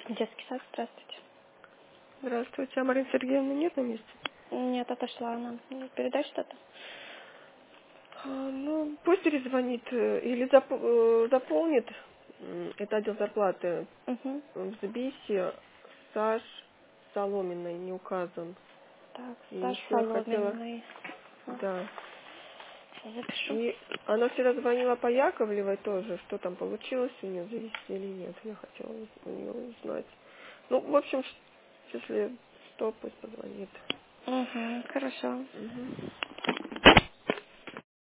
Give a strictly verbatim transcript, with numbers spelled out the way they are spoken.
Детский сад, здравствуйте. Здравствуйте, а Марина Сергеевна нет на месте? Нет, отошла она. Передай что-то. А, ну, пусть перезвонит э, или зап- э, заполнит. М, Это отдел зарплаты. Угу. В Збисе Саш Соломенной не указан. Так, И Саш еще я хотела, Соломенный. да. Сейчас запишу. И она вчера звонила по Яковлевой тоже, что там получилось у нее завести или нет. Я хотела у нее узнать. Ну, в общем, ш- если что, пусть позвонит. Угу, хорошо. Мгм.